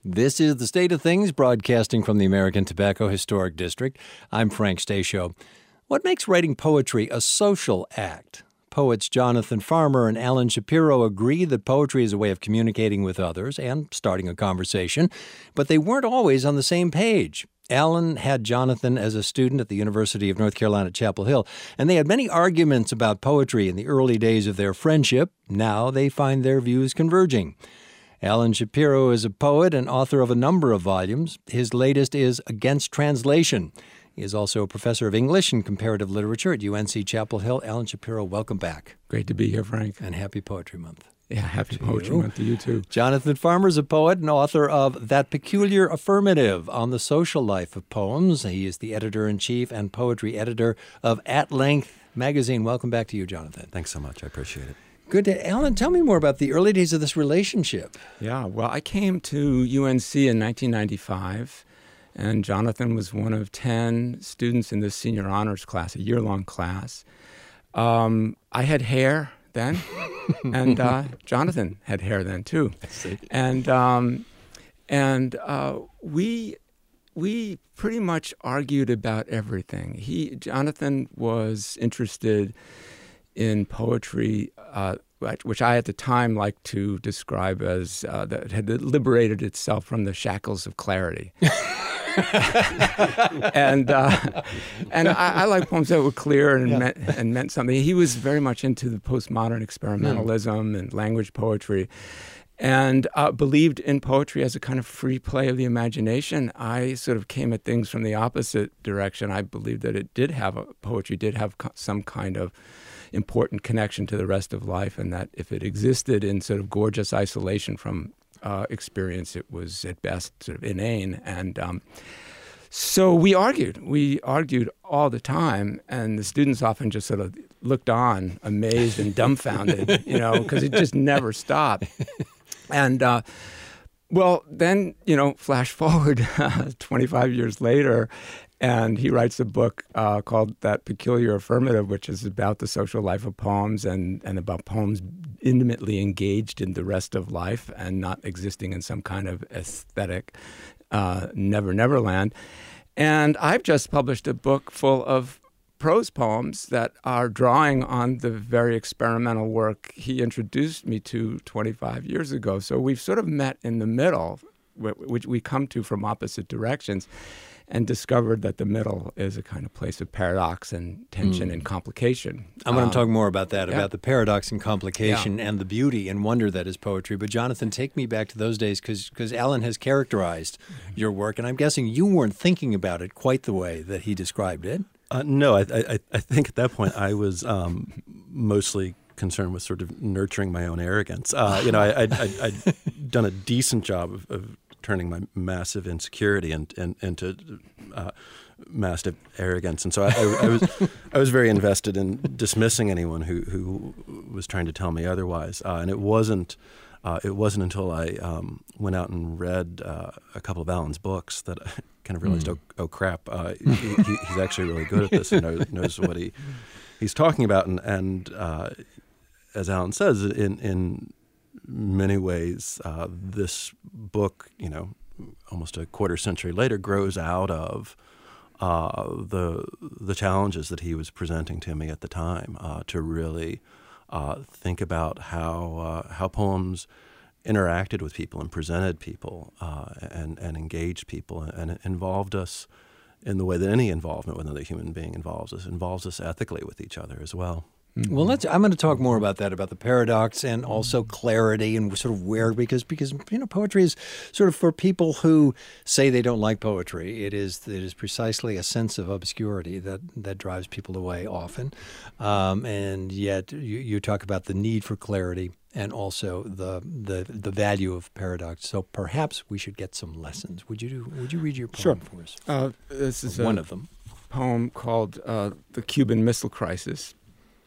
This is The State of Things, broadcasting from the American Tobacco Historic District. I'm Frank Stasio. What makes writing poetry a social act? Poets Jonathan Farmer and Alan Shapiro agree that poetry is a way of communicating with others and starting a conversation, but they weren't always on the same page. Alan had Jonathan as a student at the University of North Carolina at Chapel Hill, and they had many arguments about poetry in the early days of their friendship. Now they find their views converging. Alan Shapiro is a poet and author of a number of volumes. His latest is Against Translation. He is also a professor of English and comparative literature at UNC Chapel Hill. Alan Shapiro, welcome back. Great to be here, Frank. And happy Poetry Month. Yeah, happy Poetry Month to you, too. Jonathan Farmer is a poet and author of That Peculiar Affirmative on the Social Life of Poems. He is the editor-in-chief and poetry editor of At Length magazine. Welcome back to you, Jonathan. Thanks so much. I appreciate it. Good. Alan, tell me more about the early days of this relationship. Yeah, well, I came to UNC in 1995, and Jonathan was one of 10 students in the senior honors class, a year-long class. I had hair then, and Jonathan had hair then, too. I see. And we pretty much argued about everything. Jonathan was interested in poetry, which I at the time liked to describe as that had liberated itself from the shackles of clarity. and I like poems that were clear and meant something. He was very much into the postmodern experimentalism and language poetry, and believed in poetry as a kind of free play of the imagination. I sort of came at things from the opposite direction. I believed that poetry did have some kind of important connection to the rest of life, and that if it existed in sort of gorgeous isolation from experience, it was at best sort of inane. And so we argued all the time, and the students often just sort of looked on, amazed and dumbfounded, because it just never stopped. And well, then, flash forward 25 years later, and he writes a book called That Peculiar Affirmative, which is about the social life of poems and about poems intimately engaged in the rest of life and not existing in some kind of aesthetic never land. And I've just published a book full of prose poems that are drawing on the very experimental work he introduced me to 25 years ago. So we've sort of met in the middle, which we come to from opposite directions, and discovered that the middle is a kind of place of paradox and tension and complication. I'm going to talk more about that, about the paradox and complication and the beauty and wonder that is poetry. But Jonathan, take me back to those days, because Alan has characterized your work, and I'm guessing you weren't thinking about it quite the way that he described it. No, I think at that point I was mostly concerned with sort of nurturing my own arrogance. I'd done a decent job of turning my massive insecurity into massive arrogance, and so I was very invested in dismissing anyone who was trying to tell me otherwise. And it wasn't until I went out and read a couple of Alan's books that I kind of realized, oh crap, he's actually really good at this and knows what he's talking about. And as Alan says, in many ways, this book, almost a quarter century later, grows out of the challenges that he was presenting to me at the time, to really think about how poems interacted with people and presented people and engaged people and involved us in the way that any involvement with another human being involves us ethically with each other as well. Well, I'm going to talk more about that, about the paradox and also clarity and sort of where, because poetry is sort of for people who say they don't like poetry. It is precisely a sense of obscurity that drives people away often, and yet you talk about the need for clarity and also the value of paradox. So perhaps we should get some lessons. Would you read your poem for us? This is one of them. Poem called "The Cuban Missile Crisis."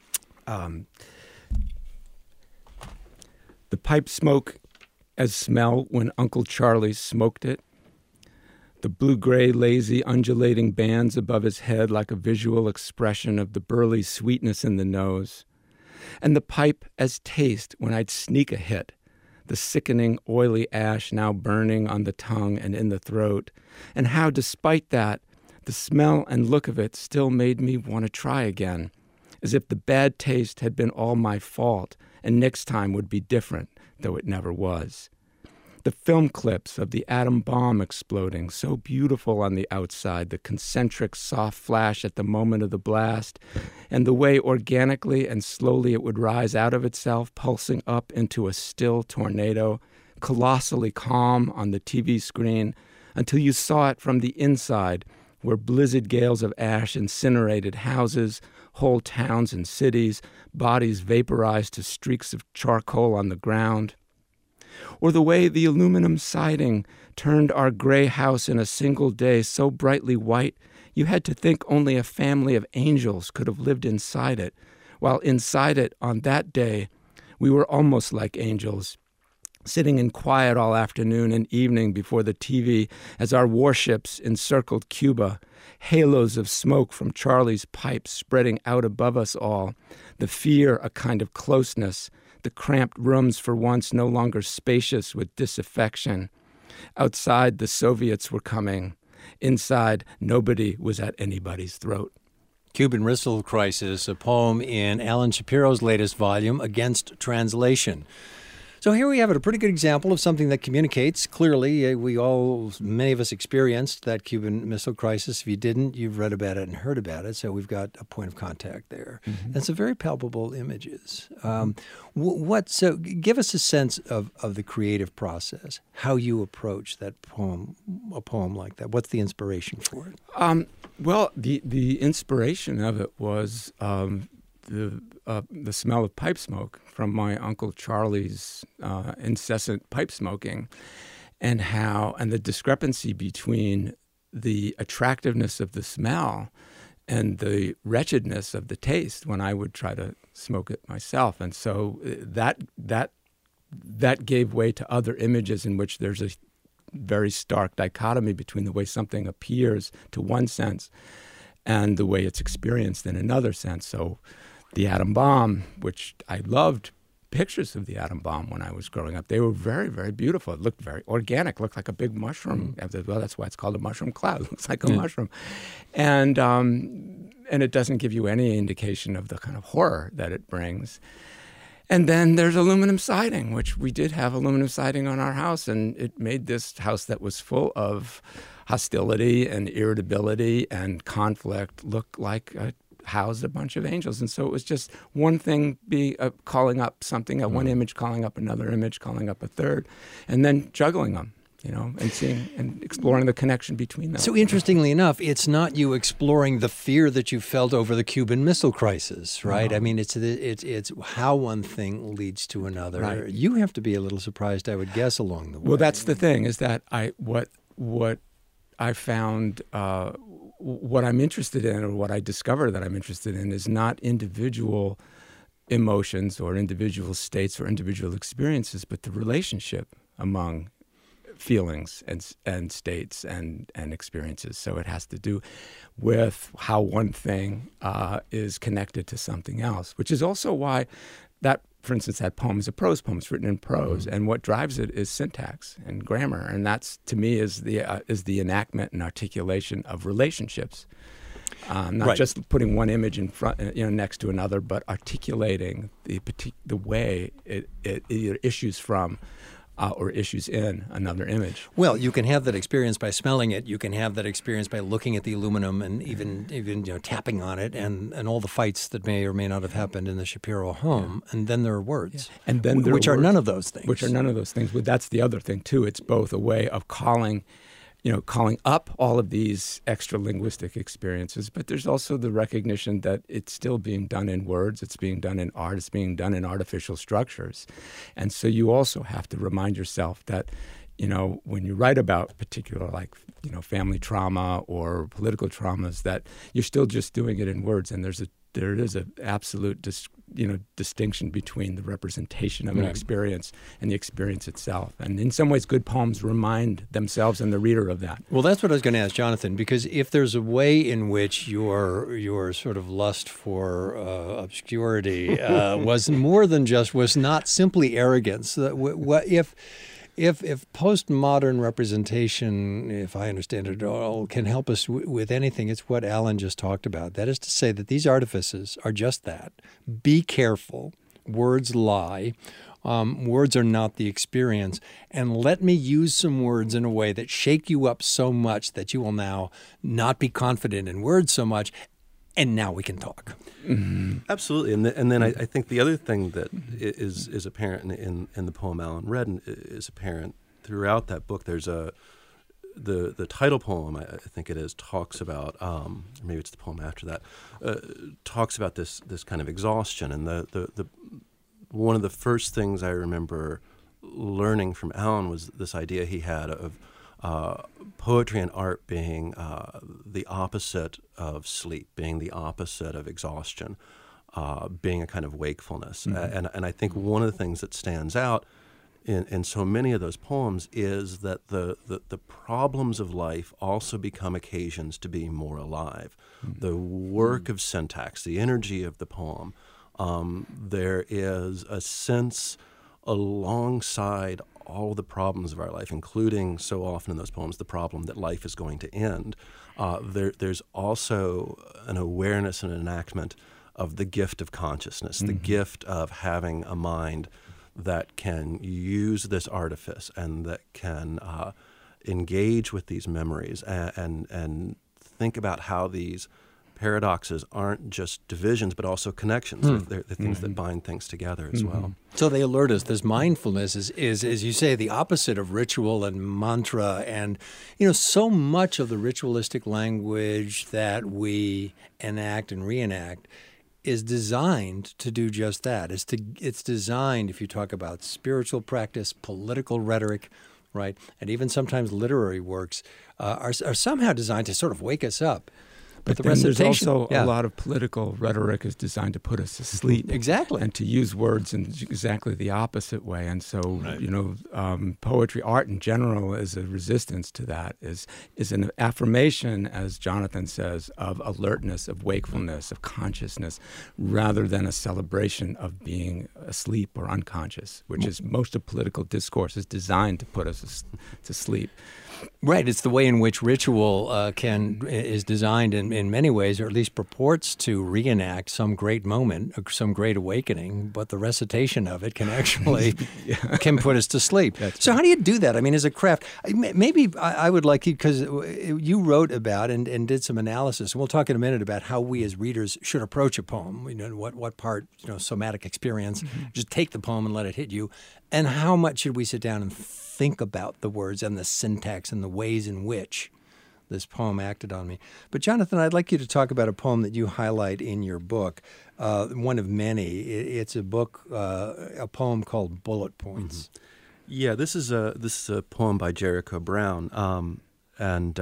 The pipe smoke as smell when Uncle Charlie smoked it. The blue-gray, lazy, undulating bands above his head like a visual expression of the burly sweetness in the nose. And the pipe as taste when I'd sneak a hit. the sickening, oily ash now burning on the tongue and in the throat, and how, despite that, the smell and look of it still made me want to try again, as if the bad taste had been all my fault and next time would be different, though it never was. The film clips of the atom bomb exploding, so beautiful on the outside, the concentric soft flash at the moment of the blast, and the way organically and slowly it would rise out of itself, pulsing up into a still tornado, colossally calm on the TV screen, until you saw it from the inside, where blizzard gales of ash incinerated houses, whole towns and cities, bodies vaporized to streaks of charcoal on the ground. Or the way the aluminum siding turned our gray house in a single day so brightly white you had to think only a family of angels could have lived inside it, while inside it on that day we were almost like angels, sitting in quiet all afternoon and evening before the TV as our warships encircled Cuba, halos of smoke from Charlie's pipes spreading out above us all, the fear a kind of closeness, the cramped rooms for once no longer spacious with disaffection. Outside, the Soviets were coming. Inside, nobody was at anybody's throat. Cuban Missile Crisis, a poem in Alan Shapiro's latest volume, Against Translation. So here we have it, a pretty good example of something that communicates clearly. Many of us experienced that Cuban Missile Crisis. If you didn't, you've read about it and heard about it. So we've got a point of contact there. Mm-hmm. And some very palpable images. So give us a sense of the creative process, how you approach that poem, a poem like that. What's the inspiration for it? Well, the inspiration of it was the smell of pipe smoke from my Uncle Charlie's incessant pipe smoking, and the discrepancy between the attractiveness of the smell and the wretchedness of the taste when I would try to smoke it myself. And so that gave way to other images in which there's a very stark dichotomy between the way something appears to one sense and the way it's experienced in another sense. So the atom bomb, which I loved pictures of the atom bomb when I was growing up. They were very, very beautiful. It looked very organic, looked like a big mushroom. Well, that's why it's called a mushroom cloud. It looks like a mushroom. And it doesn't give you any indication of the kind of horror that it brings. And then there's aluminum siding, which we did have aluminum siding on our house, and it made this house that was full of hostility and irritability and conflict look like housed a bunch of angels. And so it was just one thing calling up something, one image calling up another image, calling up a third, and then juggling them, and seeing and exploring the connection between them. So interestingly enough, it's not you exploring the fear that you felt over the Cuban Missile Crisis, right? I mean, it's how one thing leads to another. Right. You have to be a little surprised, I would guess, along the way. Well, that's the thing, is that what I found, what I'm interested in, or what I discover that I'm interested in, is not individual emotions or individual states or individual experiences, but the relationship among feelings and states and experiences. So it has to do with how one thing is connected to something else, which is also why that, for instance, that poem is a prose poem. It's written in prose, and what drives it is syntax and grammar, and that's, to me, is the enactment and articulation of relationships. Not just putting one image in front, next to another, but articulating the way it either issues from or issues in another image. Well, you can have that experience by smelling it. You can have that experience by looking at the aluminum and even tapping on it, and all the fights that may or may not have happened in the Shapiro home. Yeah. And then there are words, and then which are none of those things. Which are none of those things. But that's the other thing too. It's both a way of calling up all of these extra linguistic experiences, but there's also the recognition that it's still being done in words, it's being done in art, it's being done in artificial structures. And so you also have to remind yourself that, when you write about particular, family trauma or political traumas, that you're still just doing it in words, and there's there is an absolute distinction between the representation of an experience and the experience itself. And in some ways, good poems remind themselves and the reader of that. Well, that's what I was going to ask Jonathan, because if there's a way in which your sort of lust for obscurity was not simply arrogance, if postmodern representation, if I understand it all, can help us with anything, it's what Alan just talked about. That is to say that these artifices are just that. Be careful. Words lie. Words are not the experience. And let me use some words in a way that shake you up so much that you will now not be confident in words so much. And now we can talk. Mm-hmm. Absolutely. And then I think the other thing that is apparent in the poem Alan read and is apparent throughout that book. There's the title poem, I think it is, talks about, or maybe it's the poem after that, talks about this kind of exhaustion. And the one of the first things I remember learning from Alan was this idea he had of poetry and art being the opposite of sleep, being the opposite of exhaustion, being a kind of wakefulness. Mm-hmm. And I think one of the things that stands out in so many of those poems is that the problems of life also become occasions to be more alive. Mm-hmm. The work of syntax, the energy of the poem, there is a sense alongside all the problems of our life, including so often in those poems the problem that life is going to end. There's also an awareness and an enactment of the gift of consciousness, the gift of having a mind that can use this artifice and that can engage with these memories and think about how these paradoxes aren't just divisions, but also connections. They're the things that bind things together as well. So they alert us. This mindfulness is, as you say, the opposite of ritual and mantra. And, so much of the ritualistic language that we enact and reenact is designed to do just that. It's designed, if you talk about spiritual practice, political rhetoric, right, and even sometimes literary works, are somehow designed to sort of wake us up. But the then there's also a lot of political rhetoric is designed to put us asleep. Exactly. And to use words in exactly the opposite way. And so, poetry, art in general, is a resistance to that, is an affirmation, as Jonathan says, of alertness, of wakefulness, of consciousness, rather than a celebration of being asleep or unconscious, which is most of political discourse is designed to put us to sleep. Right. It's the way in which ritual is designed in many ways, or at least purports to reenact some great moment, some great awakening, but the recitation of it can actually can put us to sleep. So how do you do that? I mean, as a craft, maybe I would like you, because you wrote about and did some analysis, and we'll talk in a minute about how we as readers should approach a poem, what part, somatic experience, just take the poem and let it hit you, and how much should we sit down and think about the words and the syntax and the ways in which this poem acted on me. But Jonathan, I'd like you to talk about a poem that you highlight in your book, one of many. It's a book, a poem called Bullet Points. Mm-hmm. Yeah, this is a poem by Jericho Brown, and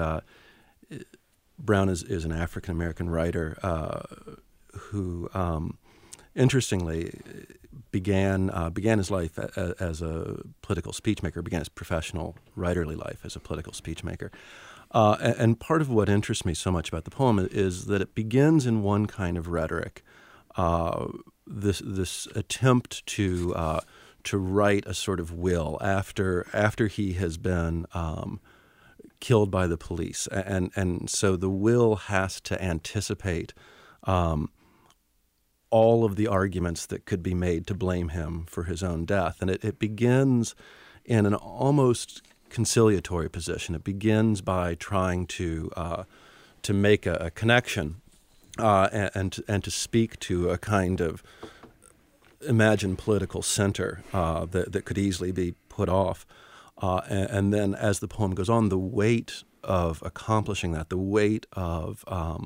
Brown is an African American writer who, interestingly, began his life as a political speechmaker, began his professional writerly life as a political speechmaker. And part of what interests me so much about the poem is that it begins in one kind of rhetoric, this attempt to write a sort of will after he has been killed by the police, and so the will has to anticipate all of the arguments that could be made to blame him for his own death. And it begins in an almost conciliatory position. It begins by trying to make a connection and to speak to a kind of imagined political center that could easily be put off. And then as the poem goes on, the weight of accomplishing that, the weight of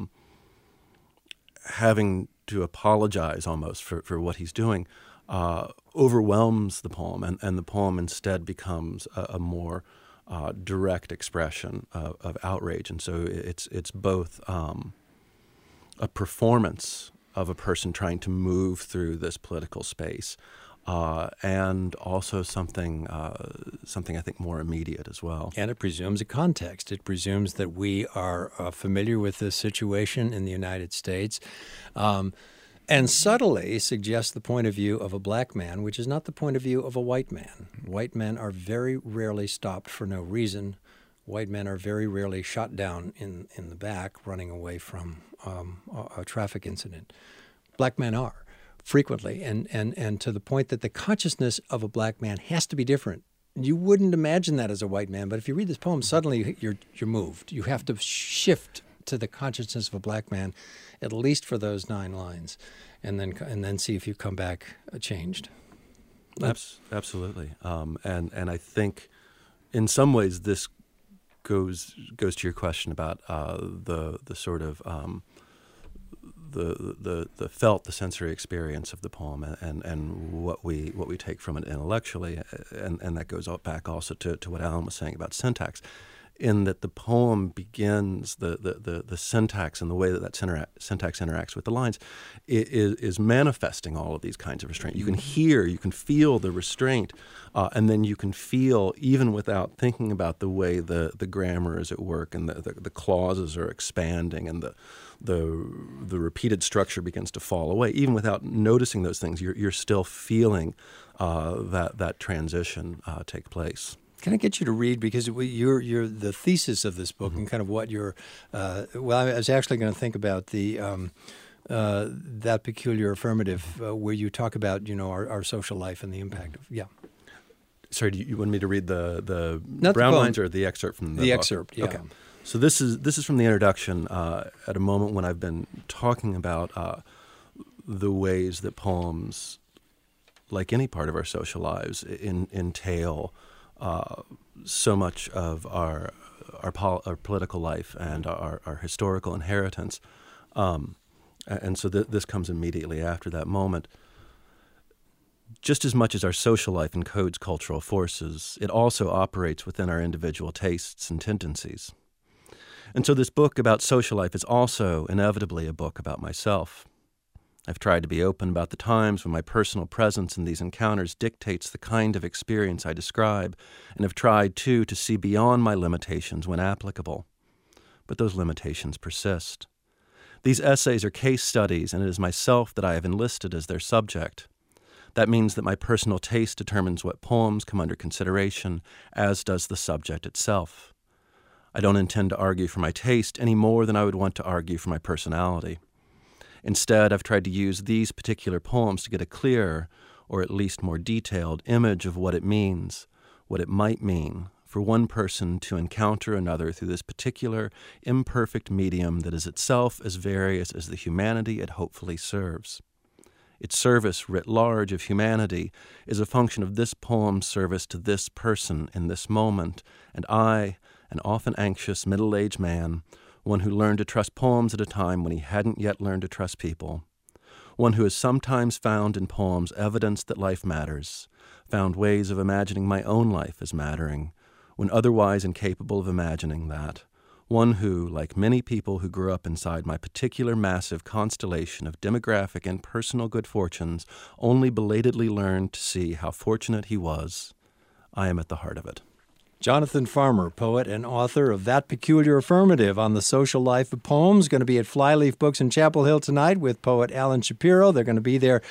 having to apologize almost for what he's doing, overwhelms the poem, and the poem instead becomes a more direct expression of outrage. And so it's both a performance of a person trying to move through this political space, and also something I think more immediate as well. And it presumes a context. It presumes that we are familiar with this situation in the United States, and subtly suggests the point of view of a black man, which is not the point of view of a white man. White men are very rarely stopped for no reason. White men are very rarely shot down in the back running away from a traffic incident. Black men are frequently, and to the point that the consciousness of a black man has to be different. You wouldn't imagine that as a white man, but if you read this poem, suddenly you're moved. You have to shift to the consciousness of a black man, at least for those 9 lines, and then see if you come back changed. Absolutely, and I think in some ways this goes to your question about the sort of the felt, the sensory experience of the poem, and what we take from it intellectually, and that goes back also to what Alan was saying about syntax, in that the poem begins, the syntax and the way that syntax interacts with the lines is manifesting all of these kinds of restraint. You can hear, you can feel the restraint, and then you can feel, even without thinking about the way the grammar is at work and the clauses are expanding and the repeated structure begins to fall away. Even without noticing those things, you're still feeling that transition take place. Can I get you to read, because you're the thesis of this book, and kind of what you're. I was actually going to think about the that peculiar affirmative where you talk about our social life and the impact of Sorry, do you want me to read the Not brown the poem. lines or the excerpt from the The book? excerpt, yeah. Okay. So this is from the introduction at a moment when I've been talking about the ways that poems, like any part of our social lives, entail so much of our political life and our historical inheritance. And so this comes immediately after that moment. Just as much as our social life encodes cultural forces, it also operates within our individual tastes and tendencies. And so this book about social life is also inevitably a book about myself. I've tried to be open about the times when my personal presence in these encounters dictates the kind of experience I describe, and have tried, too, to see beyond my limitations when applicable. But those limitations persist. These essays are case studies, and it is myself that I have enlisted as their subject. That means that my personal taste determines what poems come under consideration, as does the subject itself. I don't intend to argue for my taste any more than I would want to argue for my personality. Instead, I've tried to use these particular poems to get a clearer, or at least more detailed, image of what it means, what it might mean, for one person to encounter another through this particular, imperfect medium that is itself as various as the humanity it hopefully serves. Its service writ large of humanity is a function of this poem's service to this person in this moment, and I, an often anxious middle-aged man, one who learned to trust poems at a time when he hadn't yet learned to trust people, one who has sometimes found in poems evidence that life matters, found ways of imagining my own life as mattering, when otherwise incapable of imagining that, one who, like many people who grew up inside my particular massive constellation of demographic and personal good fortunes, only belatedly learned to see how fortunate he was. I am at the heart of it. Jonathan Farmer, poet and author of That Peculiar Affirmative on the Social Life of Poems, going to be at Flyleaf Books in Chapel Hill tonight with poet Alan Shapiro. They're going to be there.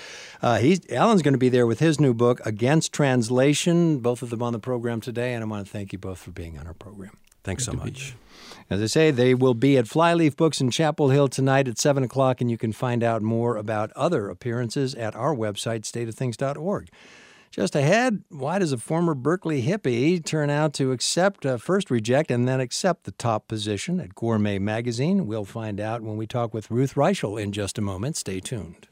Alan's going to be there with his new book, Against Translation, both of them on the program today, and I want to thank you both for being on our program. Thanks so much. As I say, they will be at Flyleaf Books in Chapel Hill tonight at 7 o'clock, and you can find out more about other appearances at our website, stateoftthings.org. Just ahead, why does a former Berkeley hippie turn out to first reject and then accept the top position at Gourmet Magazine? We'll find out when we talk with Ruth Reichel in just a moment. Stay tuned.